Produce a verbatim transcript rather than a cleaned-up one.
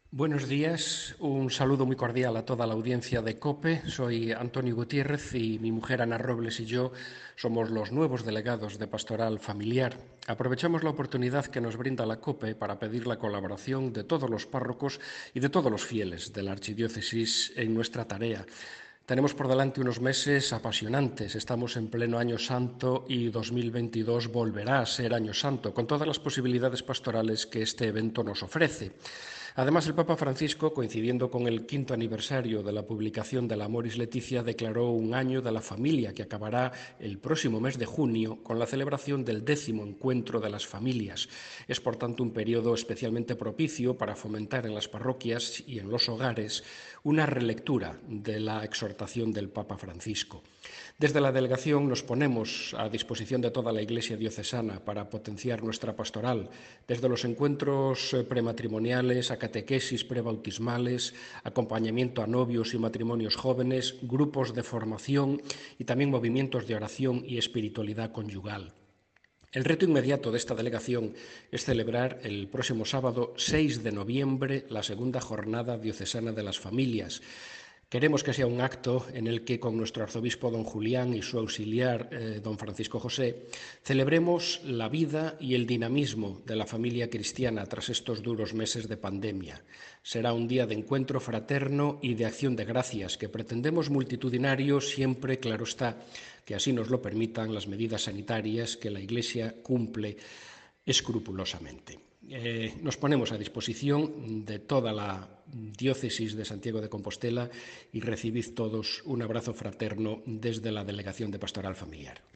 Buenos días, un saludo muy cordial a toda la audiencia de COPE. Soy Antonio Gutiérrez y mi mujer Ana Robles y yo somos los nuevos delegados de Pastoral Familiar. Aprovechamos la oportunidad que nos brinda la COPE para pedir la colaboración de todos los párrocos y de todos los fieles de la Archidiócesis en nuestra tarea. Tenemos por delante unos meses apasionantes. Estamos en pleno Año Santo y dos mil veintidós volverá a ser Año Santo, con todas las posibilidades pastorales que este evento nos ofrece. Además, el Papa Francisco, coincidiendo con el quinto aniversario de la publicación del Amoris Laetitia, declaró un año de la familia que acabará el próximo mes de junio con la celebración del décimo encuentro de las familias. Es, por tanto, un periodo especialmente propicio para fomentar en las parroquias y en los hogares una relectura de la exhortación del Papa Francisco. Desde la delegación nos ponemos a disposición de toda la Iglesia diocesana para potenciar nuestra pastoral, desde los encuentros prematrimoniales a catequesis prebautismales, acompañamiento a novios y matrimonios jóvenes, grupos de formación y también movimientos de oración y espiritualidad conyugal. El reto inmediato de esta delegación es celebrar el próximo sábado seis de noviembre la segunda jornada diocesana de las familias. Queremos que sea un acto en el que con nuestro arzobispo don Julián y su auxiliar eh, don Francisco José celebremos la vida y el dinamismo de la familia cristiana tras estos duros meses de pandemia. Será un día de encuentro fraterno y de acción de gracias que pretendemos multitudinario siempre, claro está, que así nos lo permitan las medidas sanitarias que la Iglesia cumple escrupulosamente. Eh, nos ponemos a disposición de toda la diócesis de Santiago de Compostela y recibid todos un abrazo fraterno desde la Delegación de Pastoral Familiar.